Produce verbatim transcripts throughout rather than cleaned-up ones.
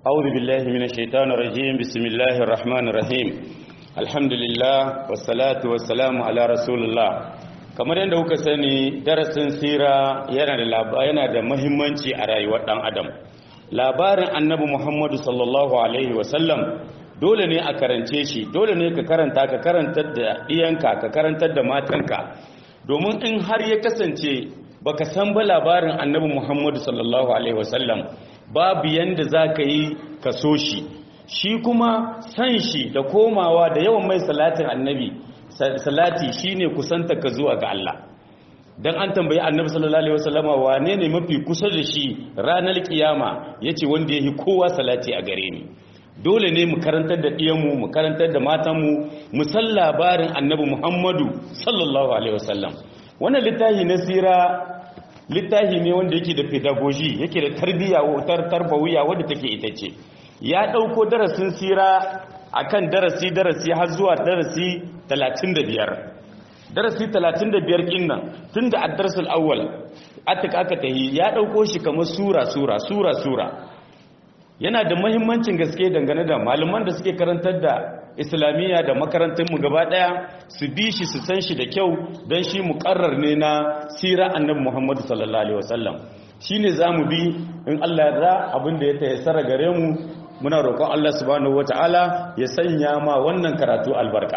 أعوذ بالله من الشيطان الرجيم بسم الله الرحمن الرحيم الحمد لله والصلاة والسلام على رسول الله kamar yadda kuka sani darasin sira yana da yana da muhimmanci a rayuwar dan adam. Labarin annabi Muhammadu sallallahu alaihi wasallam dole ne a karance shi, dole ne ka karanta ka karantar da iyanka ka karantar da matanka, domin in har ya kasance baka san ba labarin annabi Muhammadu sallallahu alaihi wasallam babu yanda zaka yi ka so shi. Shi kuma san shi da komawa da yawan mai salatin annabi salati shine kusanta ka zuwa ga Allah. Dan an tambayi annabi sallallahu alaihi wasallama wane ne mafi kusa da shi ranar kiyama, yace wanda yake kowa salati a gare ni. Dole ne mu karantar da diyanmu mu karantar da matanmu mu san labarin annabi Muhammadu sallallahu alaihi wasallam. Wannan littafi na sira littafi ne wanda yake da pedagogy, yake da tarbiyya wutar tarbawiya wanda take ita ce. Ya dauko darasin sira akan darasi darasi har zuwa darasi talatin da biyar. Darasi talatin da biyar kin nan tunda ad-darsul awwal atika aka tahi ya dauko shi kamar sura sura sura sura. Yana da muhimmancin gaske dangane da malaman da suke karantar da islamiyya da makarantun mu gaba daya su bi shi su san shi da kyau, dan shi muqarrar ne na sira annabi Muhammad sallallahu alaihi wasallam. Shine zamu bi in Allah ya yarda abinda ya tayassara gare mu. Muna roƙon Allah subhanahu wataala ya sanya ma wannan karatu albarka.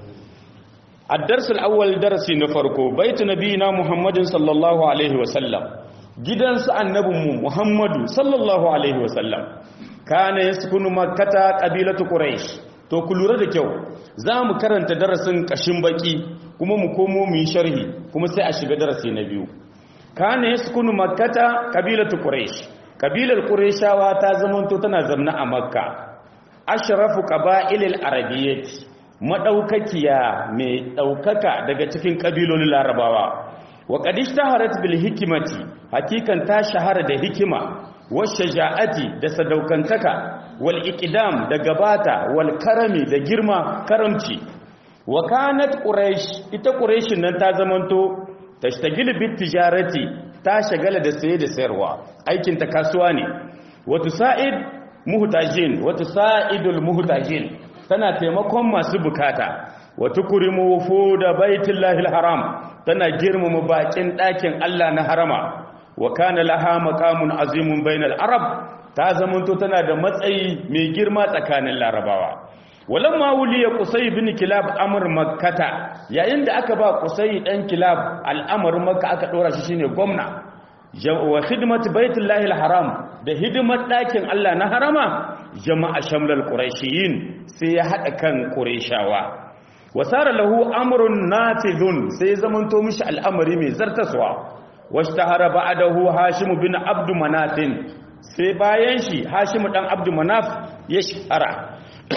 Ad-darsul awwal darasi na farko baitu nabiyina Muhammadin sallallahu alaihi wasallam, gidansu annabinmu Muhammadu sallallahu alaihi wasallam. Kana yaskunu makkata qabilatu quraish. To ku lura da kyau, za mu karanta darasin kashin baki kuma mu komo mu yi sharhi kuma sai a shiga darasi na biyu. Kana yaskunu makkata qabilatu quraish. Kabilar qurayshawa ta zamanto tana zamna a makka. Ashrafu qaba'ilil arabiyyah, madaukakiya mai daukaka daga cikin kabilolin larabawa. Wa qad ishtaharat bil hikmati, hakikan ta shahara da hikima, washaja'ati da sadaukantaka, wal iqdam da gabata, wal karami da girma karamci. Wa kanat quraish, ita quraishin nan ta zamanto tashtagil bit tijarati, ta shagala da saye da sayarwa, aikin ta kasuwa ne. Wa tusa'id muhtajin, wa tusa'idul muhtajin, tana taimakon masu bukata. Wa tukrimu wufuda baitillahi haram, tana girmama bakin ɗakin Allah na harama. Wa kana laha maqamun azimun bainal arab, ta zamanto tana da matsayi mai girma tsakanin larabawa. Walamma wuliya Qusay bin Kilab amr makkata, yayin da aka ba Qusay dan Kilab al'amar makka aka dora shi shine gwamna. Wa khidmat baitullahi haram, da hidimar ɗakin Allah na harama, jama'a shamlal quraishiyin, sai ya hada kan qurayshawa. Wasara lahu amrun natidun, sai zamanto mishi al'amari mai zartaswa. Washtahara ba'dahu Hashim bin Abd Manaf, sai bayan shi Hashim dan Abd Manaf ya shahara.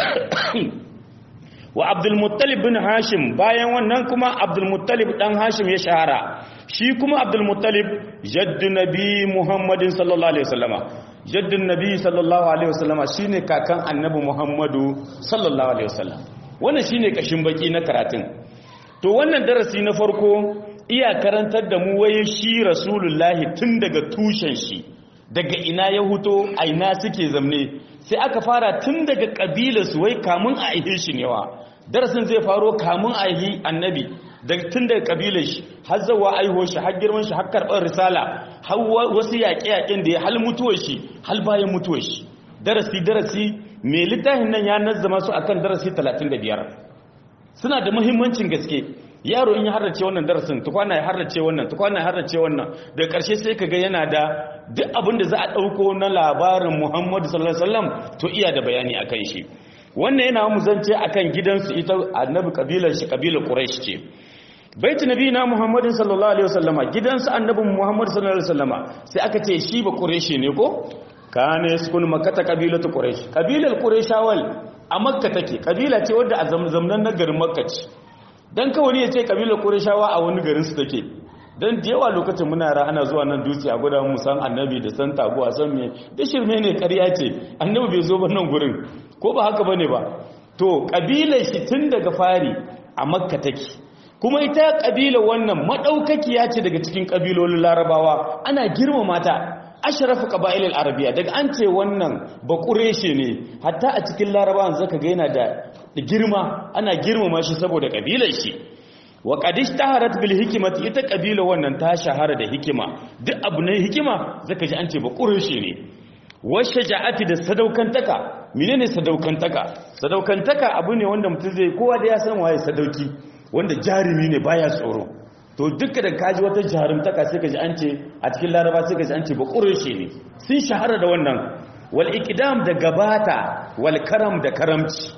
Wa Abdul Muttalib bin Hashim, bayan wannan kuma Abdul Muttalib dan Hashim ya shahara. Shi kuma Abdul Muttalib jaddu nabi Muhammadin sallallahu alaihi wasallama, jaddun nabi sallallahu alaihi wasallama shine kakan annabi Muhammadu sallallahu alaihi wasallam. Wannan shine kashin baki na karatun. To wannan darasi na farko iya karantar da mu waye shi Rasulullahi tun daga tushen shi, daga ina ya huto, a ina suke zamne. Sai aka fara tun daga kabilarsu, wai kamun a aihe shi newa. Darasin zai faro kamun a aihe annabi, daga tun daga kabilar shi har zawa aiho shi, har girman shi, har karɓar risala, har wasu yaƙe-yaƙen da ya hal mutuwar shi, hal bayan mutuwar shi. Darasi darasi mai littafin nan ya nazzama su akan darasi talatin da biyar. Suna da muhimmancin gaske. Yaro in ya harrace wannan darasin, tukwana ya harrace wannan, tukwana ya harrace wannan, da ƙarshe sai ka ga yana da duk abin da za a ɗauko na labarin Muhammadu sallallahu alaihi wasallam to iya da bayani akan shi. Wannan yana mu zance akan gidansu, ita annabi kabilar shi kabilar Quraysh ce. Baitu nabiyina Muhammadin sallallahu alaihi wasallama, gidansu annabi Muhammad sallallahu alaihi wasallama, sai aka ce shi ba Qurayshi ne ko? Kana yaskun makkata kabilatu Quraysh. Kabilar Qurayshawal a Makka take, kabila ce wadda a zamzamnan na garin Makka ce. Dan kawai ne ya ce kabilar Qurayshawa a wani garin su take. Dan da yawa lokacin muna ra ana zuwa nan dutse a guda mu san annabi da san taguwa san me, da shirme ne ƙarya ce. Annabi bai zo ba nan gurin. Ko ba haka bane ba? To kabilar shi tun daga fari a Makka take. Kuma ita kabilar wannan madaukakiya ce daga cikin kabilolin Larabawa, ana girmama ta. ashrafu qaba'ilil arabiyya daga an ce wannan ba quraishi ne hatta a cikin larabawan zaka ga yana da girma ana girmama shi saboda kabilar shi wa qad ishtaharat bil hikmati ita kabila wannan ta shahara da hikima duk abu ne hikima zaka ji an ce ba quraishi ne wa shaja'ati da sadaukantaka menene sadaukantaka sadaukantaka abu ne wanda mutum zai kowa da ya san waye sadauki wanda jarumi ne baya tsoro to duka da kaji wata jarumtaka sai ka ji an ce a cikin laraba sai ka ji an ce ba ƙureshe ne sun shahara da wannan wal iqdam da gabata wal karam da karamci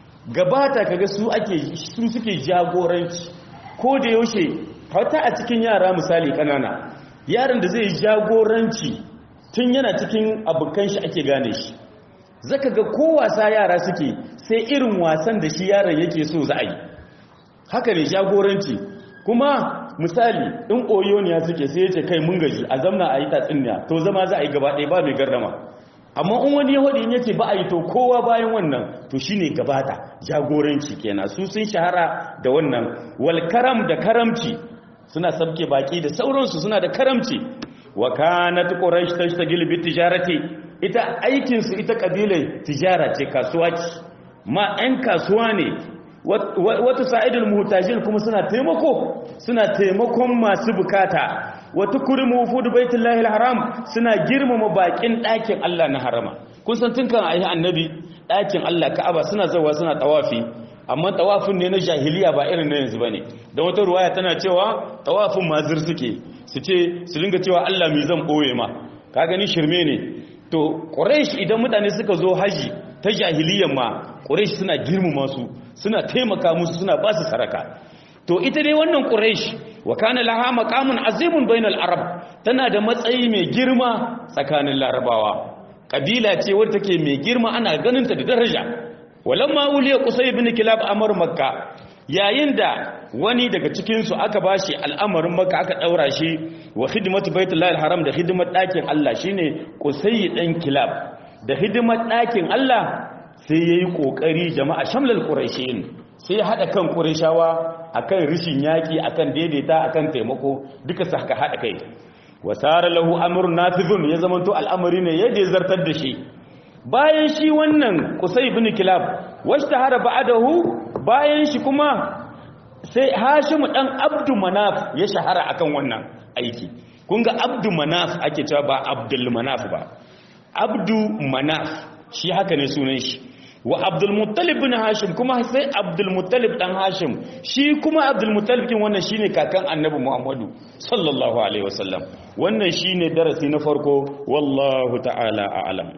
gabata kaga su ake su suke jagoranci ko da yaushe hata a cikin yara misali kanana yaron da zai jagoranci tun yana cikin abukan shi ake gane shi zaka ga ko wasa yara suke sai irin wasan da shi yaron yake so za a yi haka ne jagoranci kuma misali in oyoniya suke sai yace kai mun gaji a zamna a yi tatsuniya to zama za a yi gaba ɗaya ba mai gardama amma in wani yahudi in yace ba a yi to kowa bayan wannan to shine gabata jagoranci kenan su sun shahara da wannan wal karam da karamci suna sabke baki da sauransu suna da karamci wa kanat quraish tashtagil bi tijarati ita aikin su ita kabilai tijara ce kasuwa ce ma ɗan kasuwa ne wata sa'idul muhtajin kuma suna taimako suna taimakon masu bukata wata kurimu fudu baitullahi alharam suna girmama bakin ɗakin Allah na harama kun san tun kan ayi annabi ɗakin Allah Ka'aba suna zawa suna tawafi amma tawafin ne na jahiliya ba irin na yanzu bane da wata ruwaya tana cewa tawafin mazir suke su ce su dinga cewa Allah mi zan boye ma ka gani shirme ne to quraish idan mutane suka zo haji ta jahiliyan ma quraish suna girmama su suna taimaka musu suna ba su saraka to ita dai wannan quraish wa kana laha maqamun azimun bainal arab tana da matsayi mai girma tsakanin larabawa kabila ce wadda take mai girma ana ganin ta da daraja walamma uliya qusay ibn kilab amr makka yayin da wani daga cikin su aka bashi al'amarin makka aka daura shi wa khidmatu baitullahi alharam da hidimar dakin Allah shine qusay dan kilab da hidimar dakin Allah sai yayi kokari jama'a shamlal quraishin sai ya hada kan qurayshawa akan rishin yaki akan daidaita akan taimako duka su haka hada kai wasara lahu amrun nafizun ya zamanto al'amari ne yadda zartar da shi bayan shi wannan qusay ibn kilab washtahara ba'dahu bayan shi kuma sai hashim dan abdu manaf ya shahara akan wannan aiki kun ga abdu manaf ake cewa ba abdul manaf ba abdu manaf shi haka ne sunan shi wa abdul muttalib bin hashim kuma sai abdul muttalib dan hashim shi kuma abdul muttalib kin wannan shine kakan annabi muhammadu sallallahu alaihi wasallam wannan shine darasi na farko wallahu ta'ala a'lam.